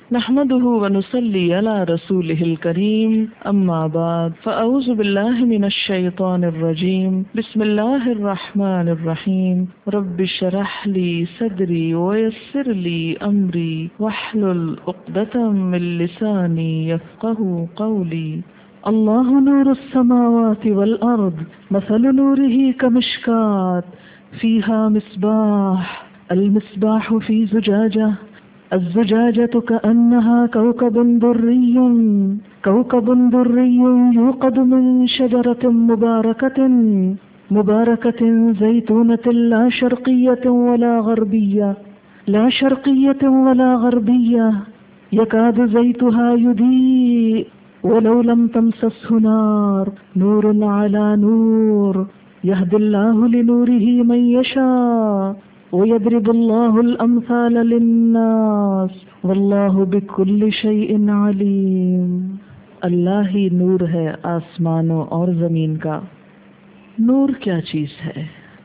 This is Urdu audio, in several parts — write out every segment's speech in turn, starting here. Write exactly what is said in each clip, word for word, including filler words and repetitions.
نحمده ونصلي على رسوله الكريم أما بعد فأعوذ بالله من الشيطان الرجيم بسم الله الرحمن الرحيم رب اشرح لي صدري ويسر لي أمري واحلل عقدة من لساني يفقهوا قولي الله نور السماوات والأرض مثل نوره كمشكاة فيها مصباح المصباح في زجاجة الزجاجة كأنها كوكب دري كوكب دري يوقد من شجرة مباركة مباركة زيتونة لا شرقية ولا غربية لا شرقية ولا غربية يكاد زيتها يضيء ولو لم تمسسه نار نور على نور يهدي الله لنوره من يشاء ويضرب الله الأمثال للناس والله بكل شيء عليم. اللہ ہی نور ہے آسمانوں اور زمین کا. نور کیا چیز ہے؟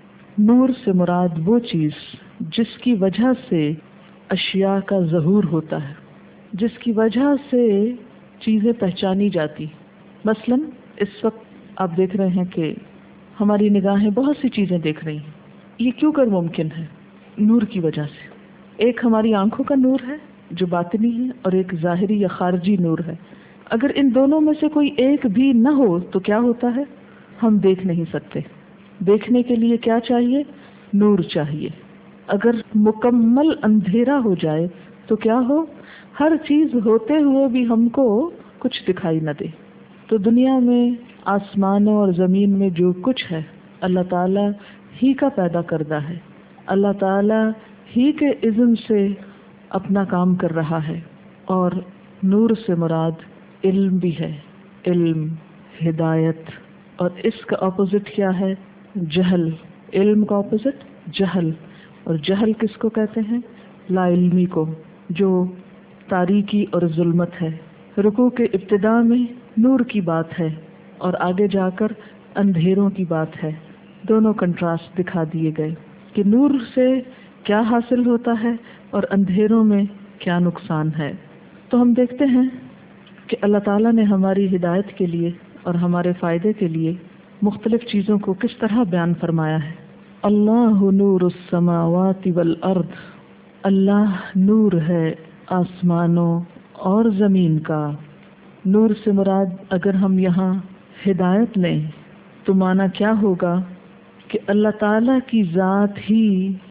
نور سے مراد وہ چیز جس کی وجہ سے اشیاء کا ظہور ہوتا ہے، جس کی وجہ سے چیزیں پہچانی جاتی. مثلا اس وقت آپ دیکھ رہے ہیں کہ ہماری نگاہیں بہت سی چیزیں دیکھ رہی ہیں. یہ کیوں کر ممکن ہے؟ نور کی وجہ سے. ایک ہماری آنکھوں کا نور ہے جو باطنی ہے اور ایک ظاہری یا خارجی نور ہے. اگر ان دونوں میں سے کوئی ایک بھی نہ ہو تو کیا ہوتا ہے؟ ہم دیکھ نہیں سکتے. دیکھنے کے لیے کیا چاہیے؟ نور چاہیے. اگر مکمل اندھیرا ہو جائے تو کیا ہو؟ ہر چیز ہوتے ہوئے بھی ہم کو کچھ دکھائی نہ دے. تو دنیا میں آسمانوں اور زمین میں جو کچھ ہے اللہ تعالیٰ ہی کا پیدا کردہ ہے. اللہ تعالیٰ ہی کے اذن سے اپنا کام کر رہا ہے. اور نور سے مراد علم بھی ہے، علم، ہدایت. اور اس کا اپوزٹ کیا ہے؟ جہل. علم کا اپوزٹ جہل. اور جہل کس کو کہتے ہیں؟ لا علمی کو، جو تاریکی اور ظلمت ہے. رکوع کے ابتدا میں نور کی بات ہے اور آگے جا کر اندھیروں کی بات ہے. دونوں کنٹراسٹ دکھا دیے گئے کہ نور سے کیا حاصل ہوتا ہے اور اندھیروں میں کیا نقصان ہے. تو ہم دیکھتے ہیں کہ اللہ تعالیٰ نے ہماری ہدایت کے لیے اور ہمارے فائدے کے لیے مختلف چیزوں کو کس طرح بیان فرمایا ہے. اللہ نور السماوات والارض، اللہ نور ہے آسمانوں اور زمین کا. نور سے مراد اگر ہم یہاں ہدایت لیں تو معنی کیا ہوگا کہ اللہ تعالیٰ کی ذات ہی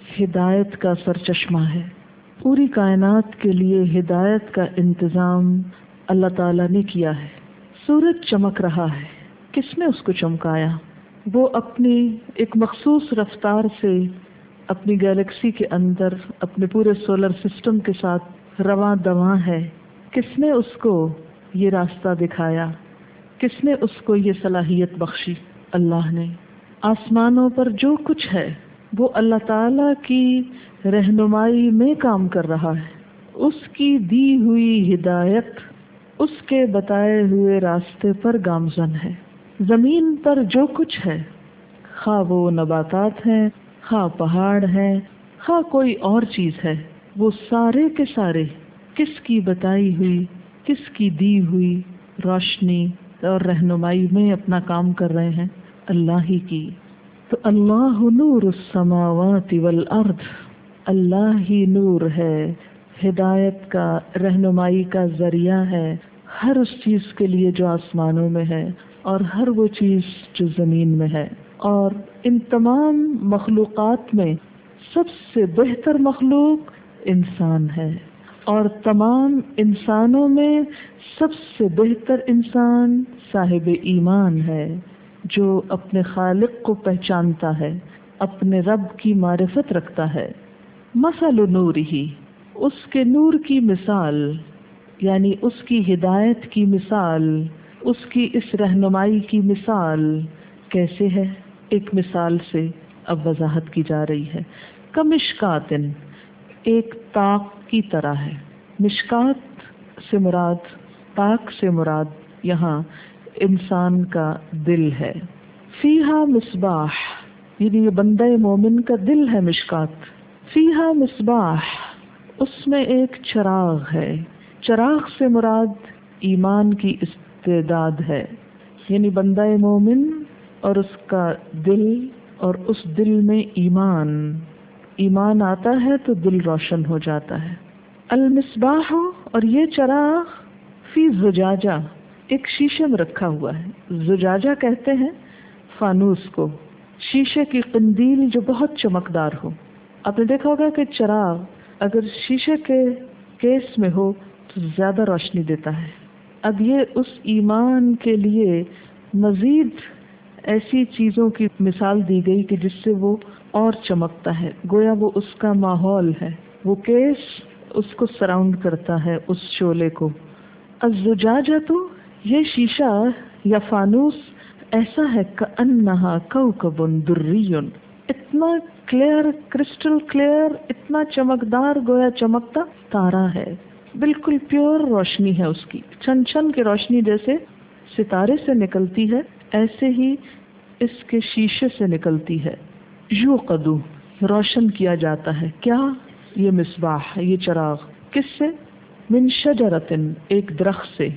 ہدایت کا سرچشمہ ہے. پوری کائنات کے لیے ہدایت کا انتظام اللہ تعالیٰ نے کیا ہے. سورج چمک رہا ہے، کس نے اس کو چمکایا؟ وہ اپنی ایک مخصوص رفتار سے اپنی گیلیکسی کے اندر اپنے پورے سولر سسٹم کے ساتھ رواں دواں ہے. کس نے اس کو یہ راستہ دکھایا؟ کس نے اس کو یہ صلاحیت بخشی؟ اللہ نے. آسمانوں پر جو کچھ ہے وہ اللہ تعالیٰ کی رہنمائی میں کام کر رہا ہے. اس کی دی ہوئی ہدایت اس کے بتائے ہوئے راستے پر گامزن ہے. زمین پر جو کچھ ہے، خواہ وہ نباتات ہیں، خواہ پہاڑ ہیں، خواہ کوئی اور چیز ہے، وہ سارے کے سارے کس کی بتائی ہوئی، کس کی دی ہوئی روشنی اور رہنمائی میں اپنا کام کر رہے ہیں؟ اللہ ہی کی. تو اللہ نور السماوات والارض، اللہ ہی نور ہے، ہدایت کا، رہنمائی کا ذریعہ ہے ہر اس چیز کے لیے جو آسمانوں میں ہے اور ہر وہ چیز جو زمین میں ہے. اور ان تمام مخلوقات میں سب سے بہتر مخلوق انسان ہے، اور تمام انسانوں میں سب سے بہتر انسان صاحب ایمان ہے، جو اپنے خالق کو پہچانتا ہے، اپنے رب کی معرفت رکھتا ہے. مثل نورہ، اس کے نور کی مثال، یعنی اس کی ہدایت کی مثال، اس کی اس رہنمائی کی مثال کیسے ہے؟ ایک مثال سے اب وضاحت کی جا رہی ہے. کمشکاتن، ایک طاق کی طرح ہے. مشکات سے مراد، طاق سے مراد یہاں انسان کا دل ہے. فیہا مصباح، یعنی یہ بندہ مومن کا دل ہے مشکات. فیہا مصباح، اس میں ایک چراغ ہے، چراغ سے مراد ایمان کی استعداد ہے، یعنی بندہ مومن اور اس کا دل، اور اس دل میں ایمان ایمان آتا ہے تو دل روشن ہو جاتا ہے۔ المصباح، اور یہ چراغ فی زجاجہ، ایک شیشے میں رکھا ہوا ہے۔ زجاجہ کہتے ہیں فانوس کو، شیشے کی قندیل جو بہت چمکدار ہو۔ آپ نے دیکھا ہوگا کہ چراغ اگر شیشے کے کیس میں ہو تو زیادہ روشنی دیتا ہے۔ اب یہ اس ایمان کے لیے مزید ایسی چیزوں کی مثال دی گئی کہ جس سے وہ اور چمکتا ہے، گویا وہ اس کا ماحول ہے، وہ کیس اس کو سراؤنڈ کرتا ہے، اس شعلے کو۔ الزجاجہ تو یہ شیشہ یا فانوس ایسا ہے کأنہا کوکب دری، اتنا کلیئر، کرسٹل کلیئر، اتنا چمکدار، گویا چمکتا تارا ہے، بالکل پیور روشنی ہے اس کی، چھن چھن کی روشنی جیسے ستارے سے نکلتی ہے ایسے ہی اس کے شیشے سے نکلتی ہے۔ یوقد، روشن کیا جاتا ہے، کیا؟ یہ مصباح، یہ چراغ، کس سے؟ من شجرۃ، ایک درخت سے،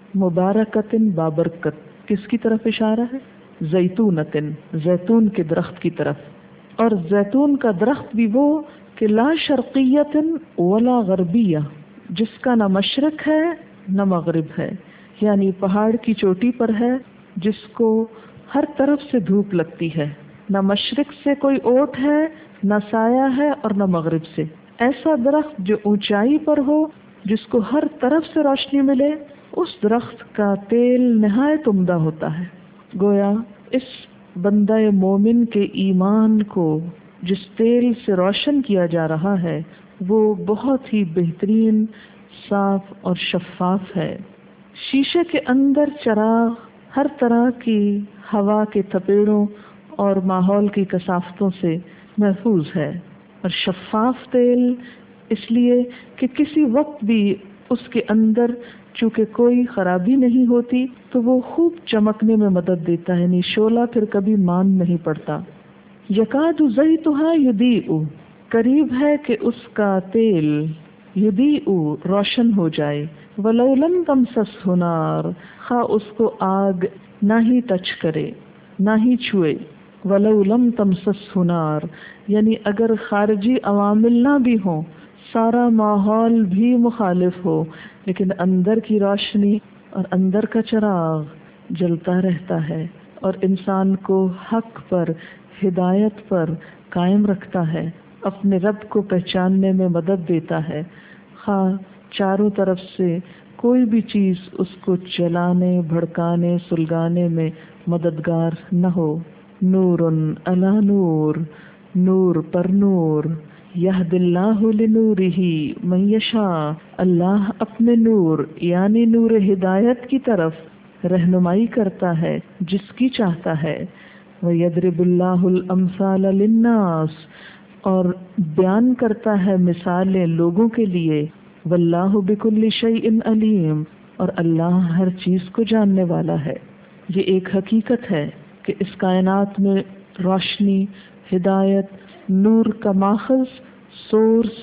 مبارکۃ، بابرکت، کس کی طرف اشارہ ہے؟ زیتونۃ، زیتون کے درخت کی طرف۔ اور زیتون کا درخت بھی وہ کہ لا شرقیۃ ولا غربیہ، جس کا نہ مشرق ہے نہ مغرب ہے، یعنی پہاڑ کی چوٹی پر ہے جس کو ہر طرف سے دھوپ لگتی ہے، نہ مشرق سے کوئی اوٹ ہے، نہ سایہ ہے، اور نہ مغرب سے۔ ایسا درخت جو اونچائی پر ہو، جس کو ہر طرف سے روشنی ملے، اس درخت کا تیل نہایت عمدہ ہوتا ہے۔ گویا اس بندہ مومن کے ایمان کو جس تیل سے روشن کیا جا رہا ہے وہ بہت ہی بہترین، صاف اور شفاف ہے۔ شیشے کے اندر چراغ ہر طرح کی ہوا کے تھپیڑوں اور ماحول کی کثافتوں سے محفوظ ہے، اور شفاف تیل اس لیے کہ کسی وقت بھی اس کے اندر چونکہ کوئی خرابی نہیں ہوتی تو وہ خوب چمکنے میں مدد دیتا ہے، یعنی شعلہ پھر کبھی ماند نہیں پڑتا۔ یکاد زیتھا یضیء، قریب ہے کہ اس کا تیل یضیء، روشن ہو جائے، ولو لم تمسسہ نار، خواہ اس کو آگ نہ ہی ٹچ کرے، نہ ہی چھوئے۔ ولو لم تمسسہ نار، یعنی اگر خارجی عوامل نہ بھی ہوں، سارا ماحول بھی مخالف ہو، لیکن اندر کی روشنی اور اندر کا چراغ جلتا رہتا ہے اور انسان کو حق پر، ہدایت پر قائم رکھتا ہے، اپنے رب کو پہچاننے میں مدد دیتا ہے، خواہ چاروں طرف سے کوئی بھی چیز اس کو جلانے، بھڑکانے، سلگانے میں مددگار نہ ہو۔ نور علی نور، نور پر نور، یہد اللہ لنورہ من یشاء، اللہ اپنے نور یعنی نور ہدایت کی طرف رہنمائی کرتا ہے جس کی چاہتا ہے۔ وَيَضْرِبُ اللَّهُ الْأَمْثَالَ لِلنَّاسِ، اور بیان کرتا ہے مثالیں لوگوں کے لیے۔ وَاللَّهُ بِكُلِّ شَيْءٍ عَلِيمٌ، اور اللہ ہر چیز کو جاننے والا ہے۔ یہ ایک حقیقت ہے کہ اس کائنات میں روشنی، ہدایت، نور کا ماخذ، سورس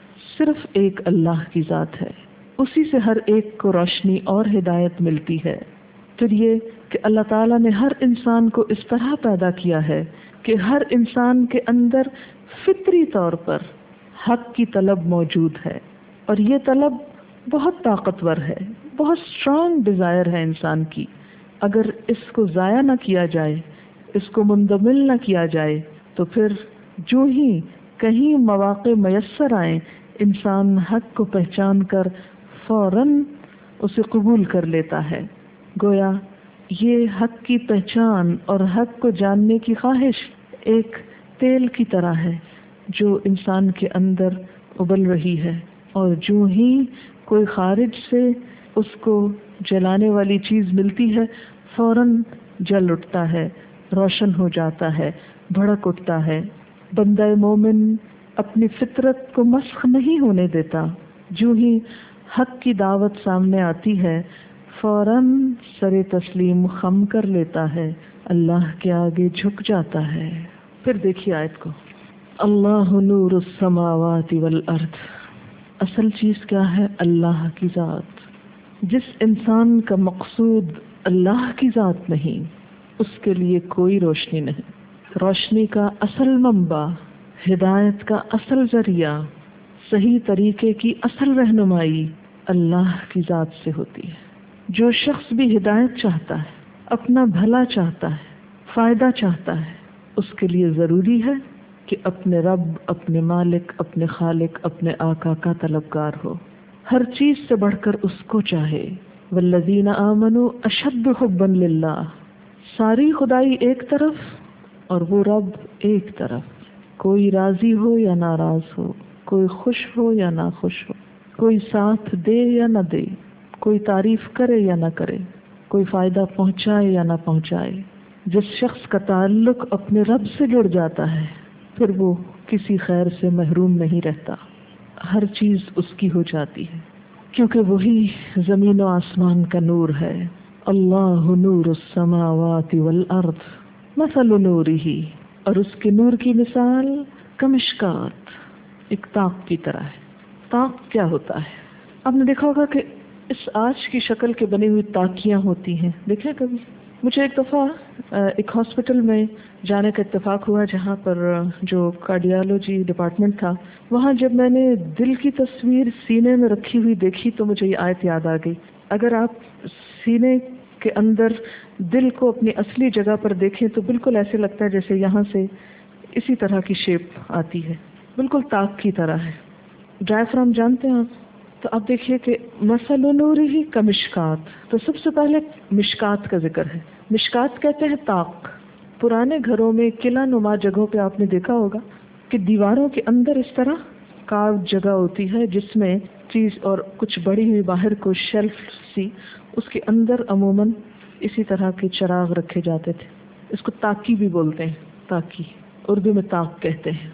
صرف ایک اللہ کی ذات ہے، اسی سے ہر ایک کو روشنی اور ہدایت ملتی ہے۔ پھر یہ کہ اللہ تعالیٰ نے ہر انسان کو اس طرح پیدا کیا ہے کہ ہر انسان کے اندر فطری طور پر حق کی طلب موجود ہے، اور یہ طلب بہت طاقتور ہے، بہت اسٹرانگ ڈیزائر ہے انسان کی۔ اگر اس کو ضائع نہ کیا جائے، اس کو مندمل نہ کیا جائے تو پھر جو ہی کہیں مواقع میسر آئیں، انسان حق کو پہچان کر فوراً اسے قبول کر لیتا ہے۔ گویا یہ حق کی پہچان اور حق کو جاننے کی خواہش ایک تیل کی طرح ہے جو انسان کے اندر ابل رہی ہے، اور جو ہی کوئی خارج سے اس کو جلانے والی چیز ملتی ہے فوراً جل اٹھتا ہے، روشن ہو جاتا ہے، بھڑک اٹھتا ہے۔ بندہ مومن اپنی فطرت کو مسخ نہیں ہونے دیتا، جو ہی حق کی دعوت سامنے آتی ہے فوراً سر تسلیم خم کر لیتا ہے، اللہ کے آگے جھک جاتا ہے۔ پھر دیکھیے آیت کو، اللہ نور السماوات والارض، اصل چیز کیا ہے؟ اللہ کی ذات۔ جس انسان کا مقصود اللہ کی ذات نہیں، اس کے لیے کوئی روشنی نہیں۔ روشنی کا اصل منبع، ہدایت کا اصل ذریعہ، صحیح طریقے کی اصل رہنمائی اللہ کی ذات سے ہوتی ہے۔ جو شخص بھی ہدایت چاہتا ہے، اپنا بھلا چاہتا ہے، فائدہ چاہتا ہے، اس کے لیے ضروری ہے کہ اپنے رب، اپنے مالک، اپنے خالق، اپنے آقا کا طلبگار ہو، ہر چیز سے بڑھ کر اس کو چاہے۔ والذین آمنوا اشد حبا للہ، ساری خدائی ایک طرف اور وہ رب ایک طرف، کوئی راضی ہو یا ناراض ہو، کوئی خوش ہو یا نہ خوش ہو، کوئی ساتھ دے یا نہ دے، کوئی تعریف کرے یا نہ کرے، کوئی فائدہ پہنچائے یا نہ پہنچائے۔ جس شخص کا تعلق اپنے رب سے جڑ جاتا ہے پھر وہ کسی خیر سے محروم نہیں رہتا، ہر چیز اس کی ہو جاتی ہے، کیونکہ وہی زمین و آسمان کا نور ہے۔ اللہ نور السماوات والارض مثل نورہ، اور اس کے نور کی مثال کمشکات، ایک تاق کی طرح ہے۔ تاق کیا ہوتا ہے؟ آپ نے دیکھا ہوگا کہ اس آج کی شکل کے بنی ہوئی تاکیاں ہوتی ہیں، دیکھیں کبھی؟ مجھے ایک دفعہ ایک ہاسپٹل میں جانے کا اتفاق ہوا جہاں پر جو کارڈیالوجی ڈپارٹمنٹ تھا، وہاں جب میں نے دل کی تصویر سینے میں رکھی ہوئی دیکھی تو مجھے یہ آیت یاد آ گئی۔ اگر آپ سینے کے اندر دل کو اپنی اصلی جگہ پر دیکھیں تو بالکل ایسے لگتا ہے جیسے یہاں سے اسی طرح کی شیپ آتی ہے، بالکل تاق کی طرح ہے۔ ڈائفرام جانتے ہیں آپ؟ تو آپ دیکھیے کہ مثل نورہ کمشکات، تو سب سے پہلے مشکات کا ذکر ہے۔ مشکات کہتے ہیں تاق۔ پرانے گھروں میں قلعہ نما جگہوں پہ آپ نے دیکھا ہوگا کہ دیواروں کے اندر اس طرح کاو جگہ ہوتی ہے جس میں چیز اور کچھ بڑی ہوئی باہر کو شیلف سی، اس کے اندر عموماً اسی طرح کے چراغ رکھے جاتے تھے۔ اس کو تاکی بھی بولتے ہیں، تاکی اردو میں تاق کہتے ہیں۔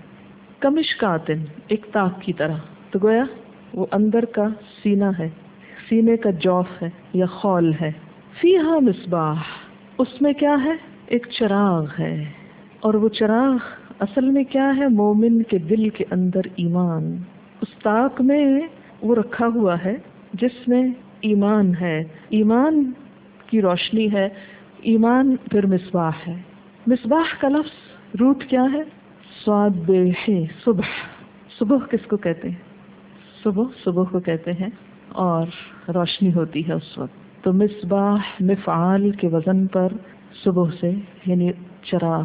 کمشکاتن، ایک تاق کی طرح، تو گویا وہ اندر کا سینہ ہے، سینے کا جوف ہے یا خول ہے۔ فیہا مصباح، اس میں کیا ہے؟ ایک چراغ ہے، اور وہ چراغ اصل میں کیا ہے؟ مومن کے دل کے اندر ایمان، اس تاق میں وہ رکھا ہوا ہے جس میں ایمان ہے، ایمان کی روشنی ہے، ایمان پھر مصباح ہے۔ مصباح کا لفظ روٹ کیا ہے؟ صاد بے ہے، صبح۔ صبح کس کو کہتے ہیں؟ صبح صبح کو کہتے ہیں، اور روشنی ہوتی ہے اس وقت۔ تو مصباح مفعال کے وزن پر صبح سے، یعنی چراغ۔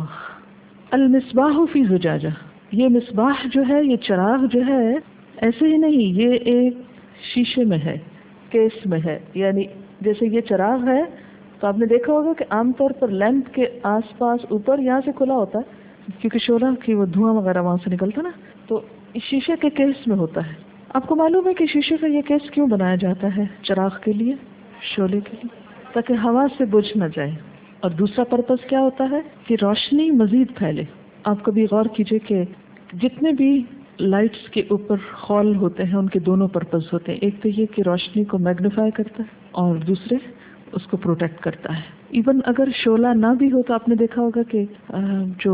المصباح فی زجاجہ، یہ مصباح جو ہے، یہ چراغ جو ہے ایسے ہی نہیں، یہ ایک شیشے میں ہے، کیس میں ہے۔ یعنی جیسے یہ چراغ ہے تو آپ نے دیکھا ہوگا کہ عام طور پر لیمپ کے آس پاس اوپر یہاں سے کھلا ہوتا ہے کیونکہ شعلہ کی وہ دھواں وغیرہ وہاں سے نکلتا نا، تو شیشے کے کیس میں ہوتا ہے۔ آپ کو معلوم ہے کہ شیشے کا یہ کیس کیوں بنایا جاتا ہے؟ چراغ کے لیے، شعلے کے لیے، تاکہ ہوا سے بجھ نہ جائے۔ اور دوسرا پرپس کیا ہوتا ہے کہ روشنی مزید پھیلے۔ آپ کبھی غور کیجئے کہ جتنے بھی لائٹس کے اوپر خول ہوتے ہیں ان کے دونوں پرپس ہوتے ہیں، ایک تو یہ کہ روشنی کو میگنیفائی کرتا ہے اور دوسرے اس کو پروٹیکٹ کرتا ہے۔ ایون اگر شعلہ نہ بھی ہو تو آپ نے دیکھا ہوگا کہ جو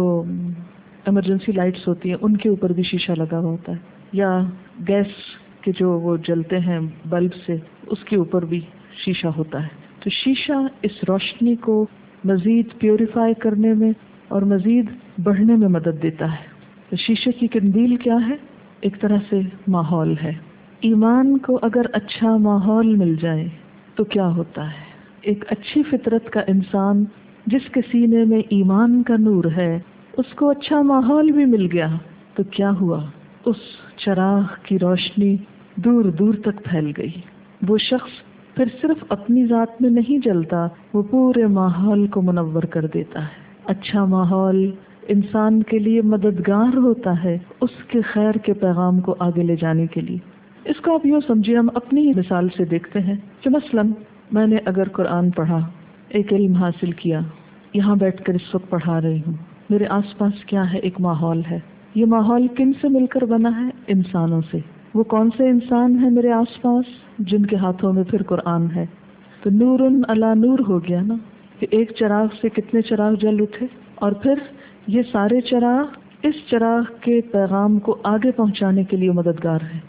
ایمرجنسی لائٹس ہوتی ہیں ان کے اوپر بھی شیشہ لگا ہوا ہوتا ہے، یا گیس کے جو وہ جلتے ہیں بلب سے، اس کے اوپر بھی شیشہ ہوتا ہے۔ تو شیشہ اس روشنی کو مزید پیوریفائی کرنے میں اور مزید بڑھنے میں مدد دیتا ہے۔ تو شیشے کی قندیل کیا ہے؟ ایک طرح سے ماحول ہے۔ ایمان کو اگر اچھا ماحول مل جائے تو کیا ہوتا ہے؟ ایک اچھی فطرت کا انسان جس کے سینے میں ایمان کا نور ہے، اس کو اچھا ماحول بھی مل گیا تو کیا ہوا؟ اس چراغ کی روشنی دور دور تک پھیل گئی۔ وہ شخص پھر صرف اپنی ذات میں نہیں جلتا، وہ پورے ماحول کو منور کر دیتا ہے۔ اچھا ماحول انسان کے لیے مددگار ہوتا ہے اس کے خیر کے پیغام کو آگے لے جانے کے لیے۔ اس کو آپ یوں سمجھیے، ہم اپنی ہی مثال سے دیکھتے ہیں کہ مثلاً میں نے اگر قرآن پڑھا، ایک علم حاصل کیا، یہاں بیٹھ کر اس وقت پڑھا رہی ہوں، میرے آس پاس کیا ہے؟ ایک ماحول ہے۔ یہ ماحول کن سے مل کر بنا ہے؟ انسانوں سے۔ وہ کون سے انسان ہیں میرے آس پاس؟ جن کے ہاتھوں میں پھر قرآن ہے۔ تو نور علی نور ہو گیا نا، کہ ایک چراغ سے کتنے چراغ جل اٹھے، اور پھر یہ سارے چراغ اس چراغ کے پیغام کو آگے پہنچانے کے لیے مددگار ہیں۔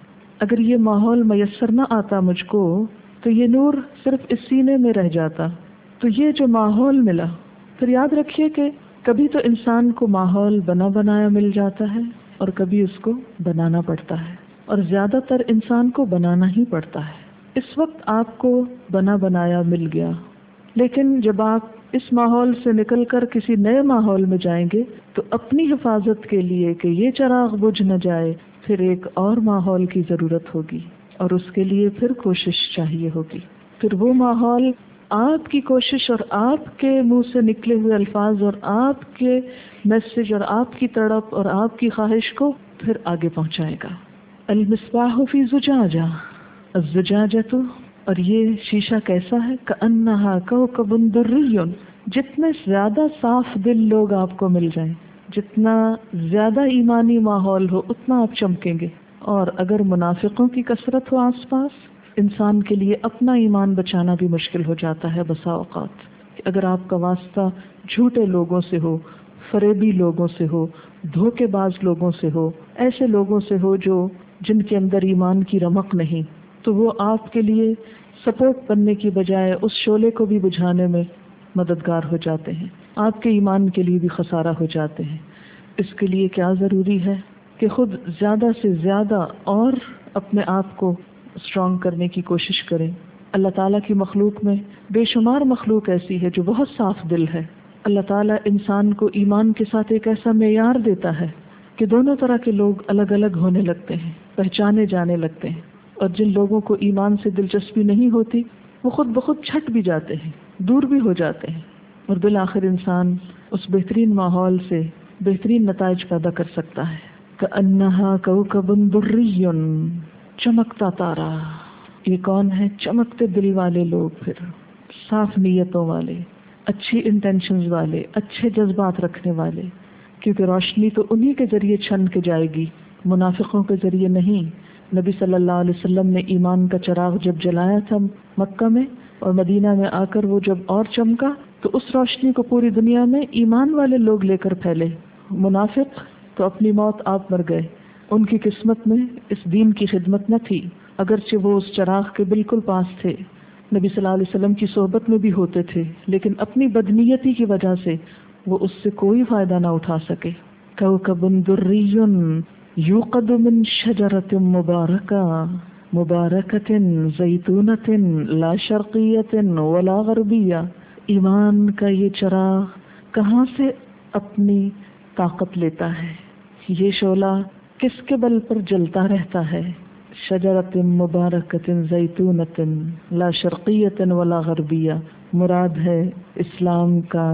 اگر یہ ماحول میسر نہ آتا مجھ کو تو یہ نور صرف اس سینے میں رہ جاتا. تو یہ جو ماحول ملا، پھر یاد رکھیے کہ کبھی تو انسان کو ماحول بنا بنایا مل جاتا ہے اور کبھی اس کو بنانا پڑتا ہے، اور زیادہ تر انسان کو بنانا ہی پڑتا ہے. اس وقت آپ کو بنا بنایا مل گیا، لیکن جب آپ اس ماحول سے نکل کر کسی نئے ماحول میں جائیں گے تو اپنی حفاظت کے لیے کہ یہ چراغ بجھ نہ جائے پھر ایک اور ماحول کی ضرورت ہوگی، اور اس کے لیے پھر کوشش چاہیے ہوگی. پھر وہ ماحول آپ کی کوشش اور آپ کے منہ سے نکلے ہوئے الفاظ اور آپ کے میسج اور آپ کی تڑپ اور آپ کی خواہش کو پھر آگے پہنچائے گا. المصباح فی زجاجہ، الزجاجۃ، اور یہ شیشہ کیسا ہے؟ کأنہا کوکب دری، جتنے زیادہ صاف دل لوگ آپ کو مل جائیں، جتنا زیادہ ایمانی ماحول ہو اتنا آپ چمکیں گے. اور اگر منافقوں کی کثرت ہو آس پاس، انسان کے لیے اپنا ایمان بچانا بھی مشکل ہو جاتا ہے بسا اوقات. اگر آپ کا واسطہ جھوٹے لوگوں سے ہو، فریبی لوگوں سے ہو، دھوکے باز لوگوں سے ہو، ایسے لوگوں سے ہو جو جن کے اندر ایمان کی رمق نہیں، تو وہ آپ کے لیے سپورٹ بننے کی بجائے اس شعلے کو بھی بجھانے میں مددگار ہو جاتے ہیں، آپ کے ایمان کے لیے بھی خسارہ ہو جاتے ہیں. اس کے لیے کیا ضروری ہے کہ خود زیادہ سے زیادہ اور اپنے آپ کو اسٹرانگ کرنے کی کوشش کریں. اللہ تعالیٰ کی مخلوق میں بے شمار مخلوق ایسی ہے جو بہت صاف دل ہے. اللہ تعالیٰ انسان کو ایمان کے ساتھ ایک ایسا معیار دیتا ہے کہ دونوں طرح کے لوگ الگ الگ ہونے لگتے ہیں، پہچانے جانے لگتے ہیں. اور جن لوگوں کو ایمان سے دلچسپی نہیں ہوتی وہ خود بخود چھٹ بھی جاتے ہیں، دور بھی ہو جاتے ہیں، اور بالآخر انسان اس بہترین ماحول سے بہترین نتائج پیدا کر سکتا ہے. کأنہا کوکب دری، چمکتا تارا. یہ کون ہے؟ چمکتے دل والے لوگ، پھر صاف نیتوں والے، اچھی انٹینشنز والے، اچھے جذبات رکھنے والے، کیونکہ روشنی تو انہی کے ذریعے چھن کے جائے گی، منافقوں کے ذریعے نہیں. نبی صلی اللہ علیہ وسلم نے ایمان کا چراغ جب جلایا تھا مکہ میں، اور مدینہ میں آ کر وہ جب اور چمکا تو اس روشنی کو پوری دنیا میں ایمان والے لوگ لے کر پھیلے. منافق تو اپنی موت آپ مر گئے، ان کی قسمت میں اس دین کی خدمت نہ تھی، اگرچہ وہ اس چراغ کے بالکل پاس تھے، نبی صلی اللہ علیہ وسلم کی صحبت میں بھی ہوتے تھے، لیکن اپنی بدنیتی کی وجہ سے وہ اس سے کوئی فائدہ نہ اٹھا سکے. کوکب دری یوقد من شجرۃ مبارکہ مبارکۃ زیتونۃ لا شرقیۃ ولا غربیہ. ایمان کا یہ چراغ کہاں سے اپنی طاقت لیتا ہے؟ یہ شعلہ کس کے بل پر جلتا رہتا ہے؟ شجرۃ مبارکۃ زیتونۃ لا شرقیۃ ولا غربیہ، مراد ہے اسلام کا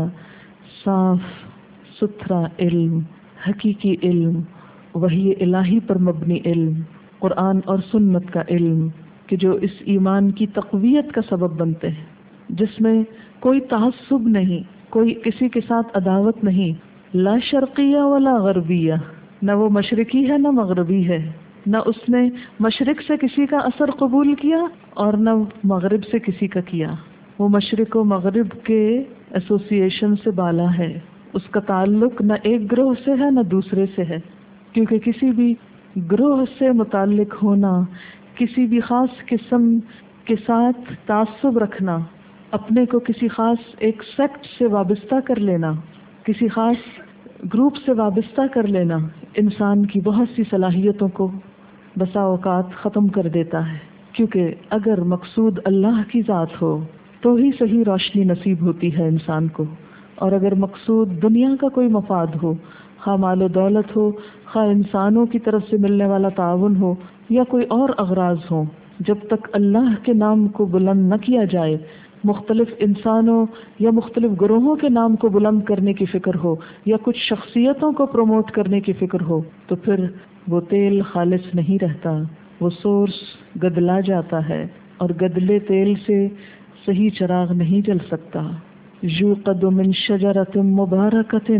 صاف ستھرا علم، حقیقی علم، وحی الہی پر مبنی علم، قرآن اور سنت کا علم، کہ جو اس ایمان کی تقویت کا سبب بنتے ہیں، جس میں کوئی تعصب نہیں، کوئی کسی کے ساتھ عداوت نہیں. لا شرقیہ ولا غربیہ، نہ وہ مشرقی ہے نہ مغربی ہے، نہ اس نے مشرق سے کسی کا اثر قبول کیا اور نہ مغرب سے کسی کا کیا. وہ مشرق و مغرب کے ایسوسی ایشن سے بالا ہے، اس کا تعلق نہ ایک گروہ سے ہے نہ دوسرے سے ہے، کیونکہ کسی بھی گروہ سے متعلق ہونا، کسی بھی خاص قسم کے ساتھ تعصب رکھنا، اپنے کو کسی خاص ایک سیکٹ سے وابستہ کر لینا، کسی خاص گروپ سے وابستہ کر لینا، انسان کی بہت سی صلاحیتوں کو بسا اوقات ختم کر دیتا ہے. کیونکہ اگر مقصود اللہ کی ذات ہو تو ہی صحیح روشنی نصیب ہوتی ہے انسان کو، اور اگر مقصود دنیا کا کوئی مفاد ہو، خواہ مال و دولت ہو، خواہ انسانوں کی طرف سے ملنے والا تعاون ہو، یا کوئی اور اغراض ہو، جب تک اللہ کے نام کو بلند نہ کیا جائے، مختلف انسانوں یا مختلف گروہوں کے نام کو بلند کرنے کی فکر ہو، یا کچھ شخصیتوں کو پروموٹ کرنے کی فکر ہو، تو پھر وہ تیل خالص نہیں رہتا، وہ سورس گدلا جاتا ہے، اور گدلے تیل سے صحیح چراغ نہیں جل سکتا. یوقد من شجرۃ مبارکۃ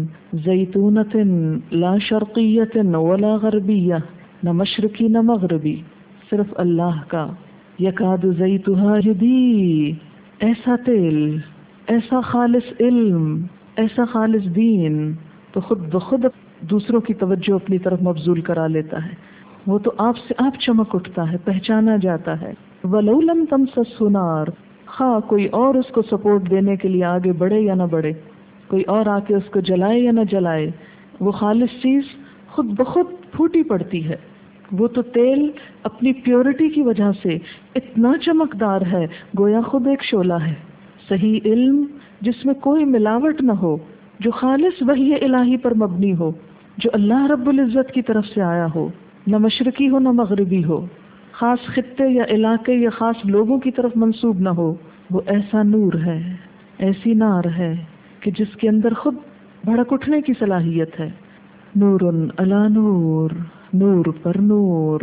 زیتونۃ لا شرقیۃ ولا غربیہ، نہ مشرقی نہ مغربی، صرف اللہ کا. یکاد زیتها یضیء، ایسا تیل، ایسا خالص علم، ایسا خالص دین تو خود بخود دوسروں کی توجہ اپنی طرف مبذول کرا لیتا ہے. وہ تو آپ سے آپ چمک اٹھتا ہے، پہچانا جاتا ہے. وَلَوْ لَمْ تَمْسَسْهُ نَارٌ، خواہ کوئی اور اس کو سپورٹ دینے کے لیے آگے بڑھے یا نہ بڑھے، کوئی اور آ کے اس کو جلائے یا نہ جلائے، وہ خالص چیز خود بخود پھوٹی پڑتی ہے. وہ تو تیل اپنی پیورٹی کی وجہ سے اتنا چمکدار ہے گویا خود ایک شعلہ ہے. صحیح علم جس میں کوئی ملاوٹ نہ ہو، جو خالص وحی الہی پر مبنی ہو، جو اللہ رب العزت کی طرف سے آیا ہو، نہ مشرقی ہو نہ مغربی ہو، خاص خطے یا علاقے یا خاص لوگوں کی طرف منسوب نہ ہو، وہ ایسا نور ہے، ایسی نار ہے کہ جس کے اندر خود بھڑک اٹھنے کی صلاحیت ہے. نور علی نور، نور پر نور،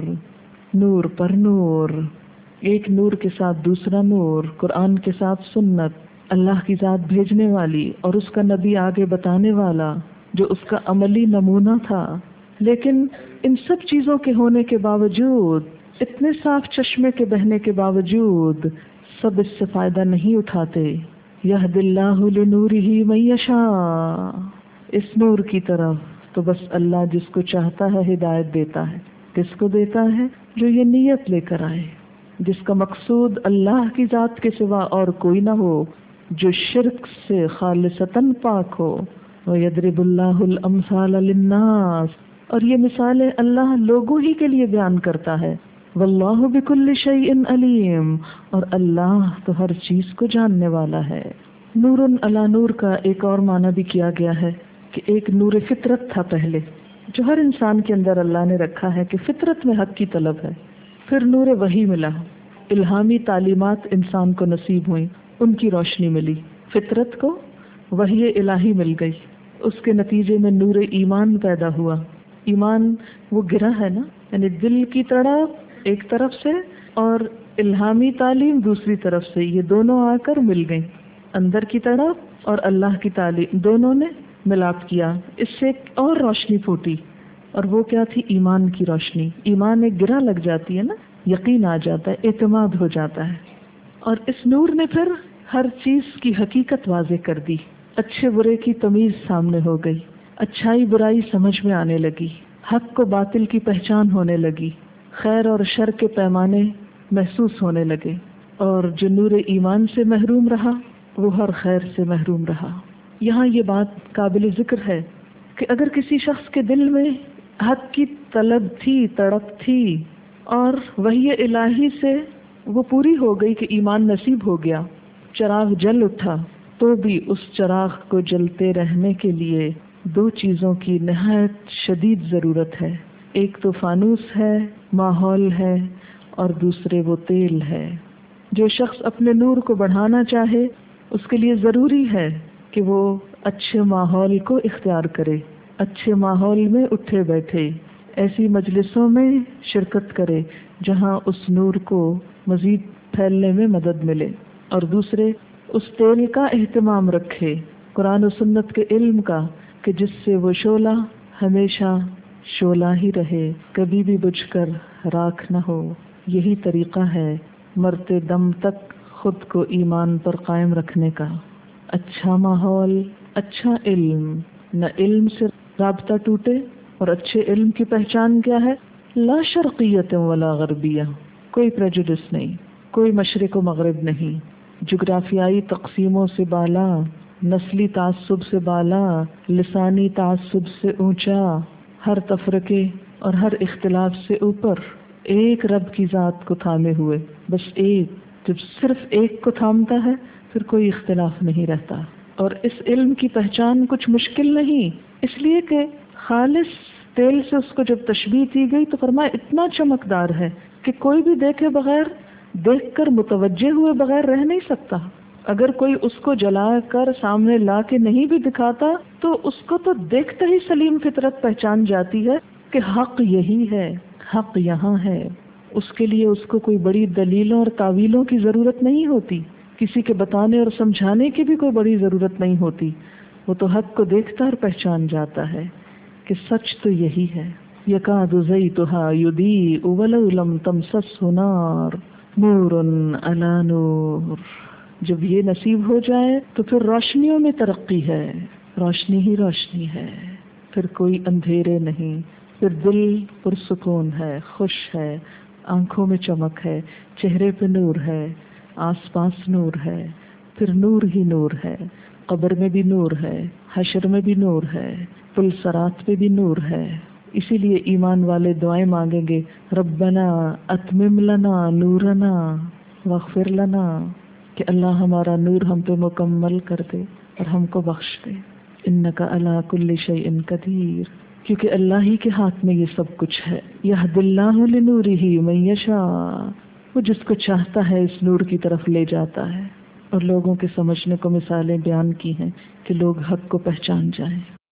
نور پر نور، ایک نور کے ساتھ دوسرا نور، قرآن کے ساتھ سنت، اللہ کی ذات بھیجنے والی اور اس کا نبی آگے بتانے والا جو اس کا عملی نمونہ تھا. لیکن ان سب چیزوں کے ہونے کے باوجود، اتنے صاف چشمے کے بہنے کے باوجود، سب اس سے فائدہ نہیں اٹھاتے. یہد اللہ لنورہ من یشاء، اس نور کی طرف تو بس اللہ جس کو چاہتا ہے ہدایت دیتا ہے. کس کو دیتا ہے؟ جو یہ نیت لے کر آئے، جس کا مقصود اللہ کی ذات کے سوا اور کوئی نہ ہو، جو شرک سے خالصتاً پاک ہو. وَيَضْرِبُ اللَّهُ الْأَمْثَالَ لِلنَّاسِ، اور یہ مثالیں اللہ لوگوں ہی کے لیے بیان کرتا ہے. واللہ بکل شیء علیم، اور اللہ تو ہر چیز کو جاننے والا ہے. نور علی نور کا ایک اور معنی بھی کیا گیا ہے کہ ایک نور فطرت تھا پہلے، جو ہر انسان کے اندر اللہ نے رکھا ہے کہ فطرت میں حق کی طلب ہے. پھر نور وحی ملا، الہامی تعلیمات انسان کو نصیب ہوئیں، ان کی روشنی ملی. فطرت کو وحی الہی مل گئی، اس کے نتیجے میں نور ایمان پیدا ہوا. ایمان وہ گرہ ہے نا، یعنی دل کی تڑپ ایک طرف سے اور الہامی تعلیم دوسری طرف سے، یہ دونوں آ کر مل گئیں. اندر کی تڑپ اور اللہ کی تعلیم دونوں نے ملاپ کیا، اس سے ایک اور روشنی پھوٹی، اور وہ کیا تھی؟ ایمان کی روشنی. ایمان ایک گرہ لگ جاتی ہے نا، یقین آ جاتا ہے، اعتماد ہو جاتا ہے. اور اس نور نے پھر ہر چیز کی حقیقت واضح کر دی. اچھے برے کی تمیز سامنے ہو گئی، اچھائی برائی سمجھ میں آنے لگی، حق کو باطل کی پہچان ہونے لگی، خیر اور شر کے پیمانے محسوس ہونے لگے. اور جو نور ایمان سے محروم رہا وہ ہر خیر سے محروم رہا. یہاں یہ بات قابل ذکر ہے کہ اگر کسی شخص کے دل میں حق کی طلب تھی، تڑپ تھی، اور وحی الہی سے وہ پوری ہو گئی کہ ایمان نصیب ہو گیا، چراغ جل اٹھا، تو بھی اس چراغ کو جلتے رہنے کے لیے دو چیزوں کی نہایت شدید ضرورت ہے. ایک تو فانوس ہے، ماحول ہے، اور دوسرے وہ تیل ہے. جو شخص اپنے نور کو بڑھانا چاہے اس کے لیے ضروری ہے کہ وہ اچھے ماحول کو اختیار کرے، اچھے ماحول میں اٹھے بیٹھے، ایسی مجلسوں میں شرکت کرے جہاں اس نور کو مزید پھیلنے میں مدد ملے. اور دوسرے اس تیل کا اہتمام رکھے، قرآن و سنت کے علم کا، کہ جس سے وہ شعلہ ہمیشہ شعلہ ہی رہے، کبھی بھی بجھ کر راکھ نہ ہو. یہی طریقہ ہے مرتے دم تک خود کو ایمان پر قائم رکھنے کا. اچھا ماحول، اچھا علم، نہ علم سے رابطہ ٹوٹے. اور اچھے علم کی پہچان کیا ہے؟ لا شرقیت ولا غربیہ، کوئی پریجوڈس نہیں، کوئی مشرق و مغرب نہیں، جغرافیائی تقسیموں سے بالا، نسلی تعصب سے بالا، لسانی تعصب سے اونچا، ہر تفرقے اور ہر اختلاف سے اوپر، ایک رب کی ذات کو تھامے ہوئے. بس ایک، جب صرف ایک کو تھامتا ہے پھر کوئی اختلاف نہیں رہتا. اور اس علم کی پہچان کچھ مشکل نہیں، اس لیے کہ خالص تیل سے اس کو جب تشبیہ دی گئی تو فرمایا اتنا چمکدار ہے کہ کوئی بھی دیکھے بغیر، دیکھ کر متوجہ ہوئے بغیر رہ نہیں سکتا. اگر کوئی اس کو جلا کر سامنے لا کے نہیں بھی دکھاتا تو اس کو تو دیکھتے ہی سلیم فطرت پہچان جاتی ہے کہ حق یہی ہے، حق یہاں ہے. اس کے لیے اس کو کوئی بڑی دلیلوں اور تعویلوں کی ضرورت نہیں ہوتی، کسی کے بتانے اور سمجھانے کی بھی کوئی بڑی ضرورت نہیں ہوتی. وہ تو حق کو دیکھتا اور پہچان جاتا ہے کہ سچ تو یہی ہے. یکاد زیتھا یضیء ولو لم تمسسہ نار، نور علی نور. جب یہ نصیب ہو جائے تو پھر روشنیوں میں ترقی ہے، روشنی ہی روشنی ہے، پھر کوئی اندھیرے نہیں، پھر دل پرسکون ہے، خوش ہے، آنکھوں میں چمک ہے، چہرے پہ نور ہے، آس پاس نور ہے، پھر نور ہی نور ہے، قبر میں بھی نور ہے، حشر میں بھی نور ہے، پل صراط پہ بھی نور ہے۔ اسی لیے ایمان والے دعائیں مانگیں گے، ربنا اتمم لنا نورنا واغفر لنا، کہ اللہ ہمارا نور ہم پہ مکمل کر دے اور ہم کو بخش دے۔ انک علی کل شیء قدیر، کیونکہ اللہ ہی کے ہاتھ میں یہ سب کچھ ہے۔ یہد اللہ لنورہ من یشاء، وہ جس کو چاہتا ہے اس نور کی طرف لے جاتا ہے۔ اور لوگوں کے سمجھنے کو مثالیں بیان کی ہیں کہ لوگ حق کو پہچان جائیں۔